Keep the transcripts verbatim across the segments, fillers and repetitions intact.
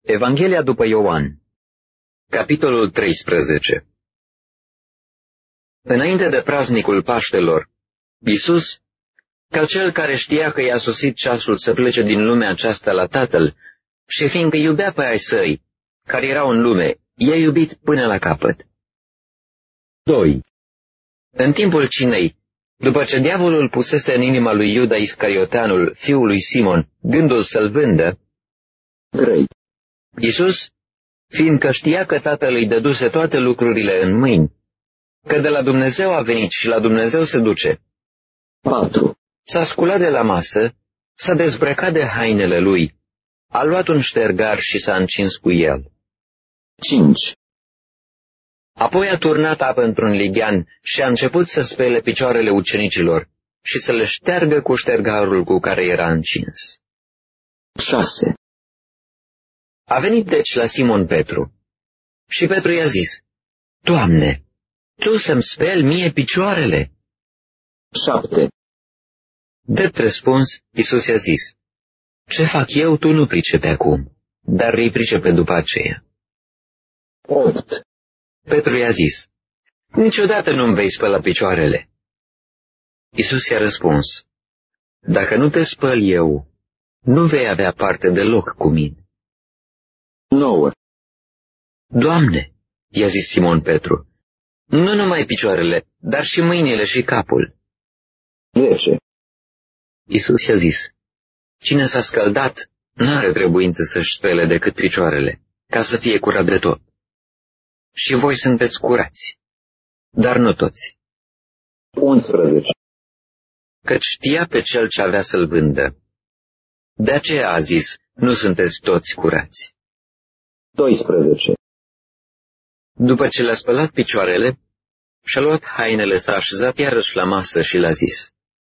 Evanghelia după Ioan, capitolul treisprezece. Înainte de praznicul Paștelor, Iisus, ca cel care știa că i-a sosit ceasul să plece din lumea aceasta la Tatăl, și fiindcă iubea pe ai săi, care erau în lume, i-a iubit până la capăt. doi. În timpul cinei, după ce diavolul pusese în inima lui Iuda Iscarioteanul, fiul lui Simon, gândul să-l vândă, trei. Iisus, fiindcă știa că Tatăl îi dăduse toate lucrurile în mâini, că de la Dumnezeu a venit și la Dumnezeu se duce, patru. S-a sculat de la masă, s-a dezbrăcat de hainele lui, a luat un ștergar și s-a încins cu el. cinci. Apoi a turnat apă într-un lighean și a început să spele picioarele ucenicilor și să le șteargă cu ștergarul cu care era încins. șase. A venit deci la Simon Petru și Petru i-a zis, Doamne, Tu să-mi speli mie picioarele? șapte. Drept răspuns, Iisus i-a zis, Ce fac eu, tu nu pricepe acum, dar îi pricepe după aceea. opt. Petru i-a zis, Niciodată nu-mi vei spăla picioarele. Iisus i-a răspuns, Dacă nu te spăl eu, nu vei avea parte deloc cu mine. nouă. Doamne, i-a zis Simon Petru, nu numai picioarele, dar și mâinile și capul. zece. Iisus i-a zis, Cine s-a scăldat, n-are trebuință să-și spele decât picioarele, ca să fie curat de tot. Și voi sunteți curați, dar nu toți. unsprezece. Căci știa pe cel ce avea să-l vândă. De aceea a zis, nu sunteți toți curați. doisprezece. După ce le-a spălat picioarele, și-a luat hainele, s-a așezat iarăși la masă și le-a zis,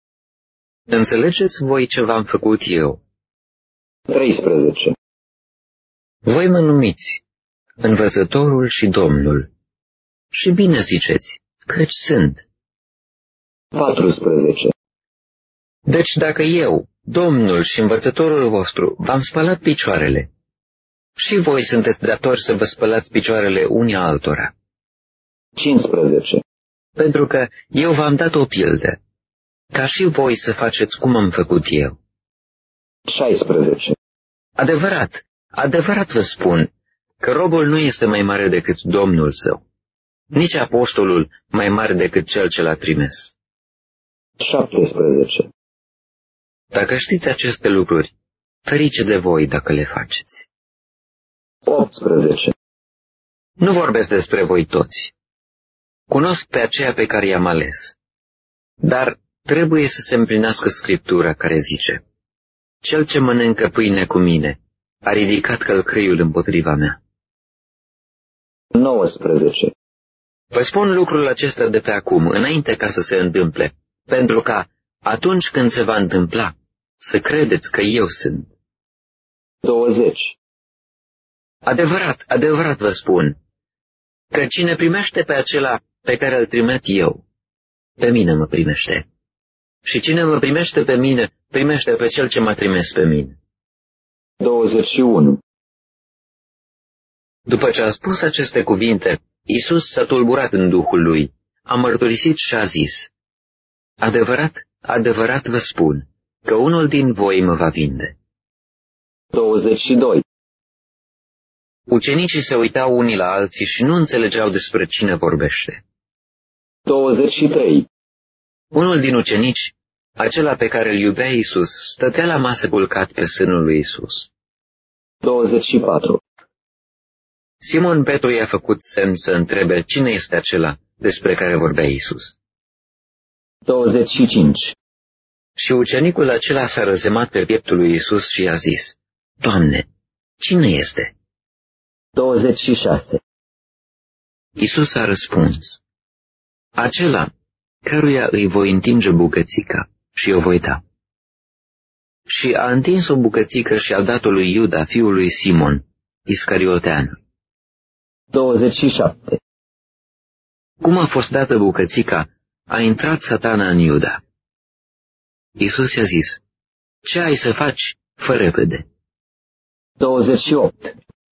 Înțelegeți voi ce v-am făcut eu? treisprezece. Voi mă numiți Învățătorul și Domnul. Și bine ziceți, căci sunt. patrusprezece. Deci dacă eu, Domnul și Învățătorul vostru, v-am spălat picioarele, și voi sunteți datori să vă spălați picioarele unii altora. cincisprezece. Pentru că eu v-am dat o pildă, ca și voi să faceți cum am făcut eu. șaisprezece. Adevărat, adevărat vă spun, că robul nu este mai mare decât Domnul său, nici apostolul mai mare decât cel ce l-a trimis. șaptesprezece. Dacă știți aceste lucruri, ferice de voi dacă le faceți. optsprezece. Nu vorbesc despre voi toți. Cunosc pe aceea pe care i-am ales. Dar trebuie să se împlinească Scriptura care zice, Cel ce mănâncă pâine cu mine a ridicat călcâiul împotriva mea. nouăsprezece. Vă spun lucrul acesta de pe acum, înainte ca să se întâmple, pentru ca, atunci când se va întâmpla, să credeți că eu sunt. douăzeci. Adevărat, adevărat vă spun, că cine primește pe acela pe care îl trimit eu, pe mine mă primește. Și cine mă primește pe mine, primește pe cel ce m-a trimis pe mine. douăzeci și unu. După ce a spus aceste cuvinte, Iisus s-a tulburat în duhul lui, a mărturisit și a zis, Adevărat, adevărat vă spun, că unul din voi mă va vinde. douăzeci și doi. Ucenicii se uitau unii la alții și nu înțelegeau despre cine vorbește. douăzeci și trei. Unul din ucenici, acela pe care îl iubea Iisus, stătea la masă culcat pe sânul lui Iisus. douăzeci și patru. Simon Petru i-a făcut semn să întrebe cine este acela despre care vorbea Iisus. douăzeci și cinci. Și ucenicul acela s-a răzemat pe pieptul lui Iisus și i-a zis, Doamne, cine este? douăzeci și șase. Iisus a răspuns, Acela căruia îi voi întinge bucățica și o voi da. Și a întins o bucățică și a dat-o lui Iuda, fiul lui Simon, Iscarioteanul. douăzeci și șapte. Cum a fost dată bucățica, a intrat Satana în Iuda. Iisus i-a zis, Ce ai să faci? Fă repede. douăzeci și opt.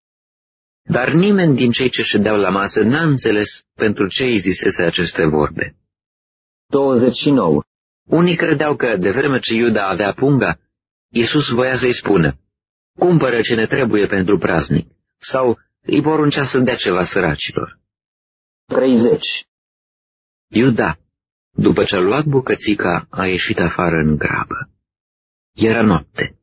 Dar nimeni din cei ce ședeau la masă n-a înțeles pentru ce îi zisese aceste vorbe. douăzeci și nouă. Unii credeau că, de vreme ce Iuda avea punga, Iisus voia să-i spună, cumpără ce ne trebuie pentru praznic, sau îi poruncea să dea ceva săracilor. treizeci. Iuda, după ce a luat bucățica, a ieșit afară în grabă. Era noapte.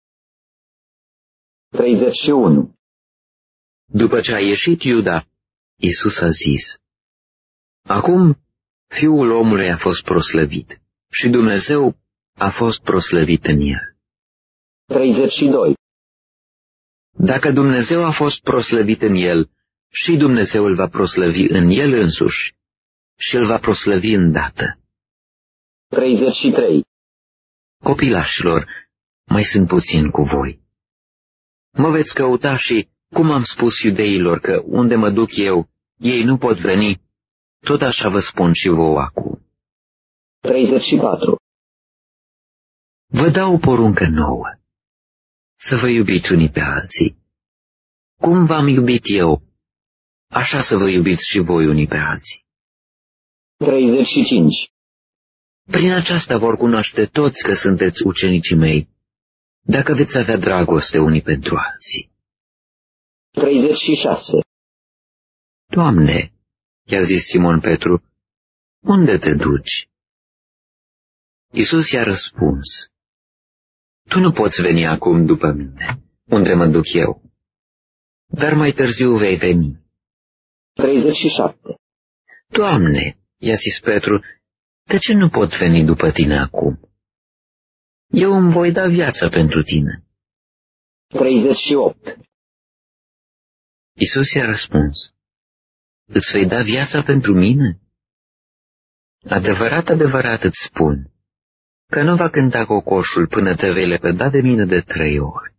treizeci și unu. După ce a ieșit Iuda, Iisus a zis, acum Fiul omului a fost proslăvit și Dumnezeu a fost proslăvit în el. treizeci și doi. Dacă Dumnezeu a fost proslăvit în el, și Dumnezeu îl va proslăvi în el însuși și îl va proslăvi îndată. treizeci și trei. Copilașilor, mai sunt puțin cu voi. Mă veți căuta și, cum am spus iudeilor că unde mă duc eu, ei nu pot veni, tot așa vă spun și vouă acum. treizeci și patru. Vă dau o poruncă nouă, să vă iubiți unii pe alții. Cum v-am iubit eu, așa să vă iubiți și voi unii pe alții. treizeci și cinci. Prin aceasta vor cunoaște toți că sunteți ucenicii mei, dacă veți avea dragoste unii pentru alții. treizeci și șase. Doamne, i-a zis Simon Petru, unde te duci? Iisus i-a răspuns, tu nu poți veni acum după mine, unde mă duc eu, dar mai târziu vei veni. treizeci și șapte. Doamne, i-a zis Petru, de ce nu pot veni după tine acum? Eu îmi voi da viața pentru tine. treizeci și opt. Iisus i-a răspuns, îți vei da viața pentru mine? Adevărat, adevărat îți spun, că nu va cânta cocoșul până te vei lepăda de mine de trei ori.